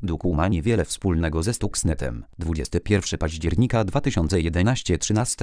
Duku ma niewiele wspólnego ze Stuxnetem. 21 października 2011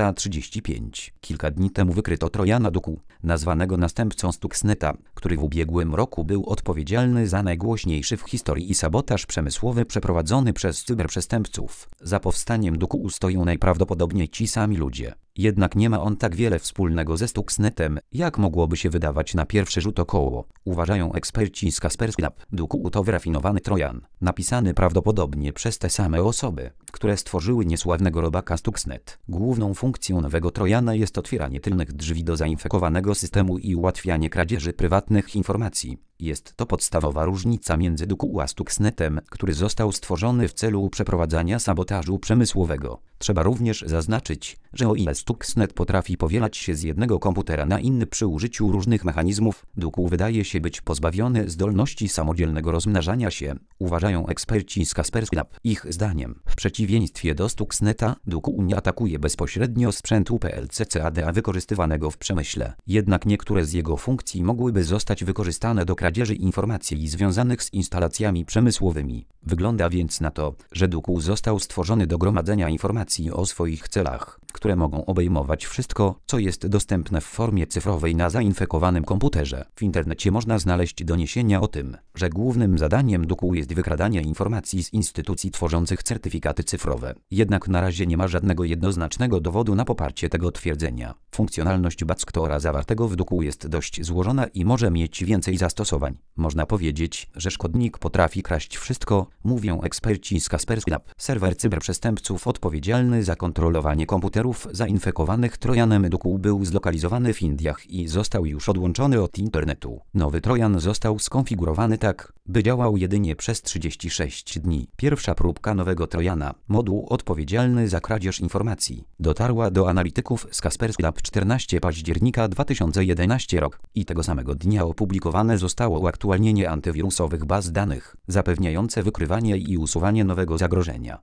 13:35. Kilka dni temu wykryto Trojana Duku, nazwanego następcą Stuxneta, który w ubiegłym roku był odpowiedzialny za najgłośniejszy w historii sabotaż przemysłowy przeprowadzony przez cyberprzestępców. Za powstaniem Duku stoją najprawdopodobniej ci sami ludzie. Jednak nie ma on tak wiele wspólnego ze Stuxnetem, jak mogłoby się wydawać na pierwszy rzut oka, uważają eksperci z Kaspersky Lab. Duku to wyrafinowany Trojan, napisany prawdopodobnie przez te same osoby, które stworzyły niesławnego robaka Stuxnet. Główną funkcją nowego Trojana jest otwieranie tylnych drzwi do zainfekowanego systemu i ułatwianie kradzieży prywatnych informacji. Jest to podstawowa różnica między Duku a Stuxnetem, który został stworzony w celu przeprowadzania sabotażu przemysłowego. Trzeba również zaznaczyć, że o ile Stuxnet potrafi powielać się z jednego komputera na inny przy użyciu różnych mechanizmów, Duku wydaje się być pozbawiony zdolności samodzielnego rozmnażania się, uważają eksperci z Kaspersky Lab. Ich zdaniem, w przeciwieństwie do Stuxneta, Duku nie atakuje bezpośrednio sprzętu PLC CAD wykorzystywanego w przemyśle. Jednak niektóre z jego funkcji mogłyby zostać wykorzystane do kradzieży informacji związanych z instalacjami przemysłowymi. Wygląda więc na to, że Duku został stworzony do gromadzenia informacji o swoich celach, które mogą obejmować wszystko, co jest dostępne w formie cyfrowej na zainfekowanym komputerze. W internecie można znaleźć doniesienia o tym, że głównym zadaniem Duku jest wykradanie informacji z instytucji tworzących certyfikaty cyfrowe. Jednak na razie nie ma żadnego jednoznacznego dowodu na poparcie tego twierdzenia. Funkcjonalność Backdora zawartego w Duku jest dość złożona i może mieć więcej zastosowań. Można powiedzieć, że szkodnik potrafi kraść wszystko, mówią eksperci z Kaspersky Lab. Serwer cyberprzestępców odpowiedzialny za kontrolowanie komputerów zainfekowanych Trojanem Duku był zlokalizowany w Indiach i został już odłączony od internetu. Nowy Trojan został skonfigurowany tak, by działał jedynie przez 36 dni. Pierwsza próbka nowego Trojana, moduł odpowiedzialny za kradzież informacji, dotarła do analityków z Kaspersky Lab 14 października 2011 rok i tego samego dnia opublikowane zostało uaktualnienie antywirusowych baz danych, zapewniające wykrywanie i usuwanie nowego zagrożenia.